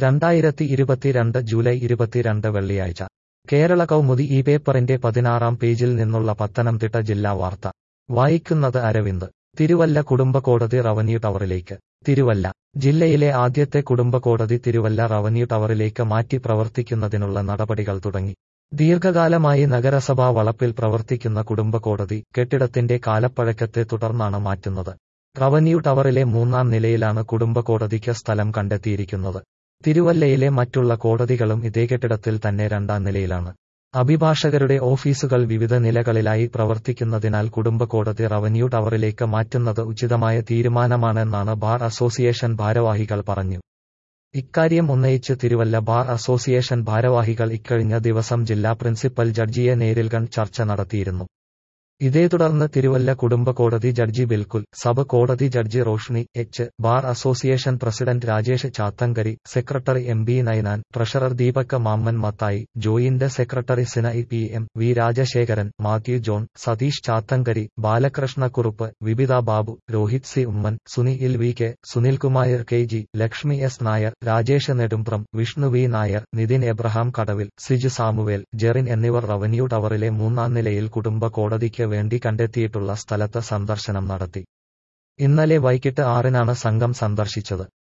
2022 July 22 വെള്ളിയാഴ്ച കേരള കൗമുദി ഈ പേപ്പറിന്റെ 16-ാം പേജിൽ നിന്നുള്ള പത്തനംതിട്ട ജില്ലാ വാർത്ത വായിക്കുന്നത് അരവിന്ദ്. തിരുവല്ല കുടുംബകോടതി റവന്യൂ ടവറിലേക്ക്. തിരുവല്ല ജില്ലയിലെ ആദ്യത്തെ കുടുംബകോടതി തിരുവല്ല റവന്യൂ ടവറിലേക്ക് മാറ്റി പ്രവർത്തിക്കുന്നതിനുള്ള നടപടികൾ തുടങ്ങി. ദീർഘകാലമായി നഗരസഭാ വളപ്പിൽ പ്രവർത്തിക്കുന്ന കുടുംബകോടതി കെട്ടിടത്തിന്റെ കാലപ്പഴക്കത്തെ തുടർന്നാണ് മാറ്റുന്നത്. റവന്യൂ ടവറിലെ 3-ാം നിലയിലാണ് കുടുംബകോടതിക്ക് സ്ഥലം കണ്ടെത്തിയിരിക്കുന്നത്. തിരുവല്ലയിലെ മറ്റുള്ള കോടതികളും ഇതേ കെട്ടിടത്തിൽ തന്നെ 2-ാം നിലയിലാണ്. അഭിഭാഷകരുടെ ഓഫീസുകൾ വിവിധ നിലകളിലായി പ്രവർത്തിക്കുന്നതിനാൽ കുടുംബകോടതി റവന്യൂ ടവറിലേക്ക് മാറ്റുന്നത് ഉചിതമായ തീരുമാനമാണെന്നാണ് ബാർ അസോസിയേഷൻ ഭാരവാഹികൾ പറഞ്ഞു. ഇക്കാര്യം ഉന്നയിച്ച് തിരുവല്ല ബാർ അസോസിയേഷൻ ഭാരവാഹികൾ ഇക്കഴിഞ്ഞ ദിവസം ജില്ലാ പ്രിൻസിപ്പൽ ജഡ്ജിയെ നേരിൽ കണ്ട് ചർച്ച നടത്തിയിരുന്നു. ഇതേ തുടർന്ന് തിരുവല്ല കുടുംബകോടതി ജഡ്ജി ബിൽക്കുൽ, സബ് കോടതി judge Roshni H, bar association president Rajesh Chathankary, secretary M B Ninan, treasurer Deepak Mammen Mathai, joint secretary Sinai P M, V Rajasekharan, Mathew John, Satheesh Chathankary, Balakrishna Kurup, Vibitha Babu, Rohit C Oommen, Sunil V K, Sunilkumar K G, Lakshmi S Nair, Rajesh Nedumpram, Vishnu V Nair, Nithin Abraham Kadavil, Siju Samuel, Jerin എന്നിവർ റവന്യൂ ടവറിലെ 3-ാം നിലയിൽ കുടുംബകോടതിക്ക് വേണ്ടി കണ്ടെത്തിയിട്ടുള്ള സ്ഥലത്ത് സന്ദർശനം നടത്തി. ഇന്നലെ വൈകിട്ട് 6-നാണ് സംഘം സന്ദർശിച്ചത്.